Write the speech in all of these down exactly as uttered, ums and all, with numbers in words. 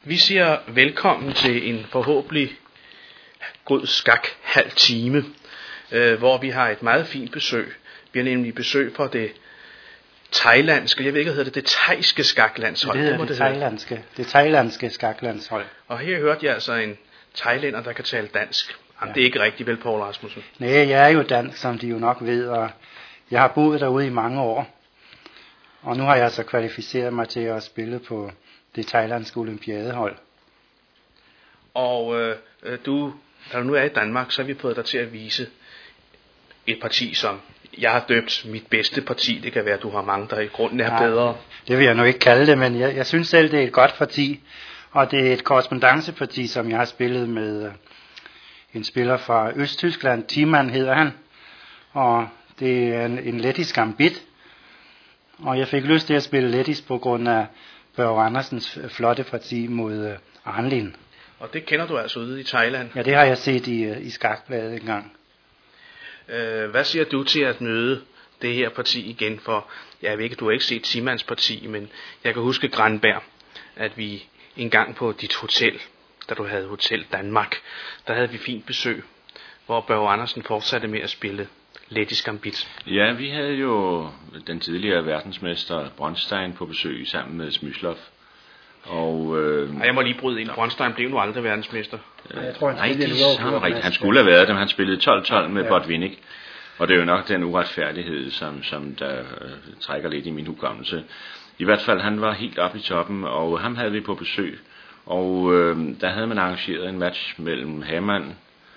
Vi siger velkommen til en forhåbentlig god skak halv time, øh, hvor vi har et meget fint besøg. Vi har nemlig besøg fra det thailandske, jeg ved ikke, hvad hedder det, det thaiske skaklandshold. Det hedder det, det, det thailandske, det thailandske skaklandshold. Og her hørte jeg altså en thailænder, der kan tale dansk. Jamen, ja. Det er ikke rigtigt, vel, Poul Rasmussen? Nej, jeg er jo dansk, som de jo nok ved, og jeg har boet derude i mange år. Og nu har jeg altså kvalificeret mig til at spille på det thailandske olympiadehold. Og øh, du, da du nu er i Danmark, så har vi fået dig til at vise et parti, som jeg har døbt mit bedste parti. Det kan være, at du har mange, der i grunden er Nej, bedre. Det vil jeg nu ikke kalde det, men jeg, jeg synes selv, det er et godt parti. Og det er et korrespondanceparti, som jeg har spillet med øh, en spiller fra Østtyskland. Thiemann hedder han. Og det er en, en lettisk gambit. Og jeg fik lyst til at spille lettisk på grund af Børge Andersens flotte parti mod øh, Arnlin. Og det kender du altså ude i Thailand? Ja, det har jeg set i, i skakbladet engang. Øh, hvad siger du til at møde det her parti igen? For jeg ved ikke, du har ikke set Thiemanns parti, men jeg kan huske Granberg, at vi en gang på dit hotel, da du havde Hotel Danmark, der havde vi fint besøg, hvor Børge Andersen fortsatte med at spille lettisk gambit. Ja, vi havde jo den tidligere verdensmester Bronstein på besøg sammen med Smyslov. Og, øh, og jeg må lige bryde ind. Bronstein blev nu aldrig verdensmester. Øh, jeg tror, han, nej, det er rigtigt. Han skulle have været det, men han spillede tolv tolv med ja. Botvinnik. Og det er jo nok den uretfærdighed, som, som der øh, trækker lidt i min hukommelse. I hvert fald, han var helt oppe i toppen, og ham havde vi på besøg. Og øh, der havde man arrangeret en match mellem Hamann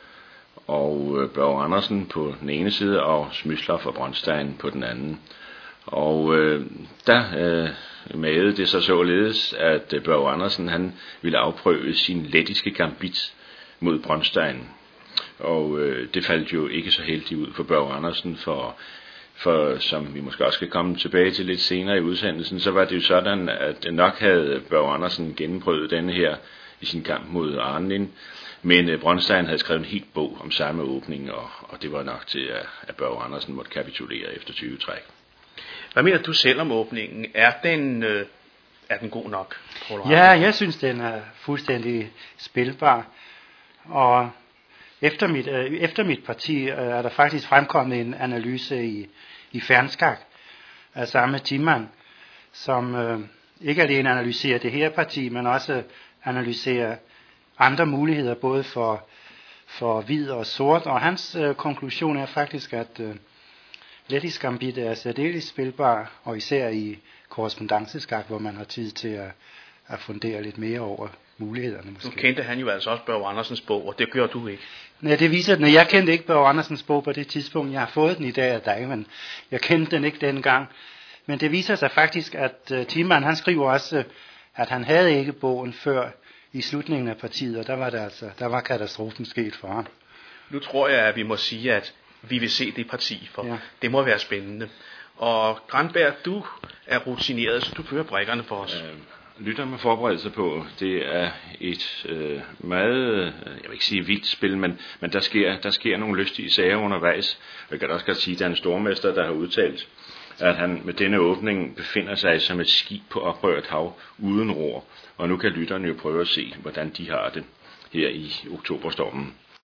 og øh, Børge Andersen på den ene side, og Smyslov og Bronstein på den anden. Og øh, der øh, magede det så således, at øh, Børge Andersen han ville afprøve sin lettiske gambit mod Bronstein. Og øh, det faldt jo ikke så heldigt ud for Børge Andersen, for, for som vi måske også skal komme tilbage til lidt senere i udsendelsen, så var det jo sådan, at nok havde Børge Andersen gennemprøvet denne her i sin kamp mod Arnlin, men øh, Bronstein havde skrevet en helt bog om samme åbning, og, og det var nok til, at, at Børge Andersen måtte kapitulere efter tyve træk. Hvad mener du selv om åbningen? Er den, øh, er den god nok? Ja, jeg synes, den er fuldstændig spilbar. Og efter mit, øh, efter mit parti øh, er der faktisk fremkommet en analyse i, i Fernskak af samme Thiemann, som øh, ikke alene analyserer det her parti, men også analyserer andre muligheder, både for, for hvid og sort. Og hans øh, konklusion er faktisk, at øh, lettisk gambit er særdeles spilbar, og især i korrespondanceskak, hvor man har tid til at, at fundere lidt mere over mulighederne. Måske. Nu kendte han jo altså også Børge Andersens bog, og det gør du ikke. Nej, det viser den. Jeg kendte ikke Børge Andersens bog på det tidspunkt. Jeg har fået den i dag af dig, men jeg kendte den ikke dengang. Men det viser sig faktisk, at uh, Thiemann, han skriver også, uh, at han havde ikke bogen før i slutningen af partiet, og der var, det altså, der var katastrofen sket for ham. Nu tror jeg, at vi må sige, at vi vil se det parti, for ja. Det må være spændende. Og Granberg, du er rutineret, så du fører brækkerne for os. Øh, lytter med forberedelse på, det er et øh, meget, jeg vil ikke sige vildt spil, men, men der, sker, der sker nogle lystige sager undervejs. Jeg kan også godt sige, at der er en stormester, der har udtalt, at han med denne åbning befinder sig som et skib på oprørt hav uden ror. Og nu kan lytterne jo prøve at se, hvordan de har det her i oktoberstormen.